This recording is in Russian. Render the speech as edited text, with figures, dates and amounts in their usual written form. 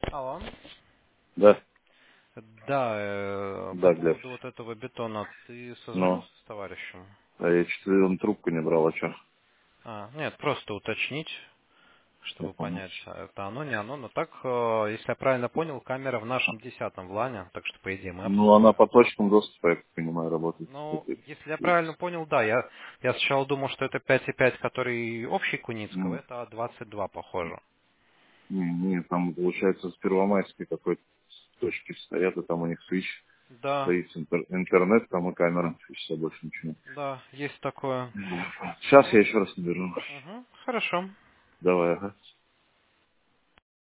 Алло. Да, Да, по да, Глеб. поводу вот этого бетона, ты Ну, созвонился с товарищем? а я что-то он трубку не брал, а что? Нет, просто уточнить, Я чтобы понял. понять, это оно, не оно. Но так, если я правильно понял, камера в нашем 10-м в лане, так что, по идее, мы Ну, она обслуживаем. по точкам доступа, я как понимаю, работает. Ну, Это если я правильно есть. понял, да, я сначала думал, что это 5,5, который общий Куницкого, Ну, это 22, похоже. не, там, получается, с первомайской какой-то точки стоят, и там у них свич Да, стоит, интернет, там и камера, и все, больше ничего. да, есть такое. Сейчас я еще раз наберу. Угу, хорошо. Давай, ага.